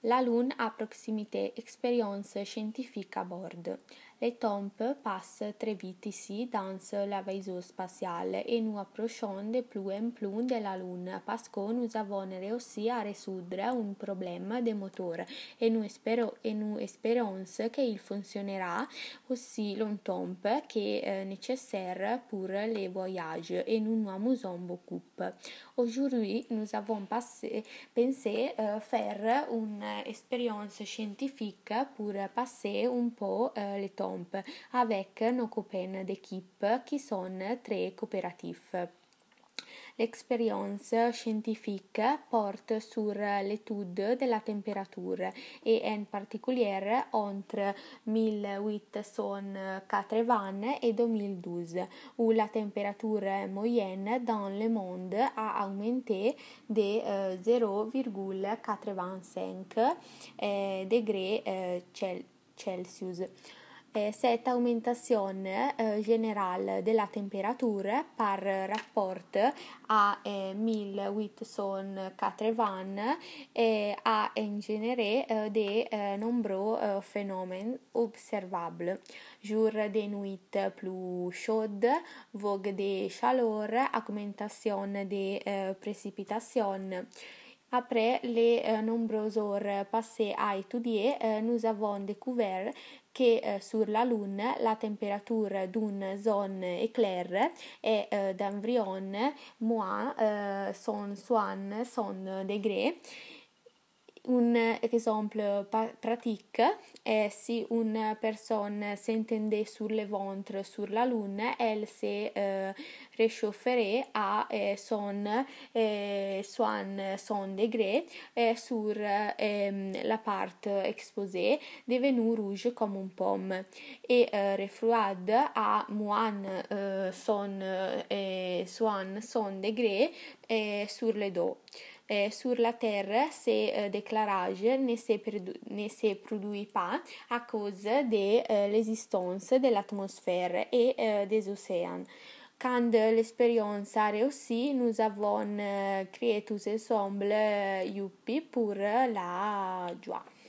La Lune à proximité, expérience scientifique à bord. Les temps passent très vite ici dans la vaisseau spatiale et nous approchons de plus en plus de la Lune parce que nous avons réussi à résoudre un problème de moteur et nous espérons qu'il fonctionnera aussi longtemps que nécessaire pour les voyages et nous nous amusons beaucoup. Aujourd'hui, nous avons pensé faire une expérience scientifique pour passer un peu le temps avec nos copains d'équipe qui sont très coopératifs. L'expérience scientifique porte sur l'étude de la température et en particulier entre 1880 et 2012 où la température moyenne dans le monde a augmenté de 0,85 degrés Celsius. Cette augmentation générale de la température par rapport à 1880 a engendré de nombreux phénomènes observables. Jours de nuit plus chaudes, vagues de chaleur, augmentation des précipitations. Après les nombreuses heures passées à étudier, nous avons découvert que sur la Lune, la température d'une zone éclair est d'environ moins 160 degrés. Un exemple pratique est si une personne s'entendait sur le ventre sur la Lune, elle se réchaufferait à 160 degrés sur la partie exposée, devenue rouge comme une pomme, et refroidie à moins 160 degrés sur le dos. Sur la Terre, ce déclarage ne se produit pas à cause de l'existence de l'atmosphère et des océans. Quand l'expérience a réussi, nous avons créé tous ensemble Youpi pour la joie.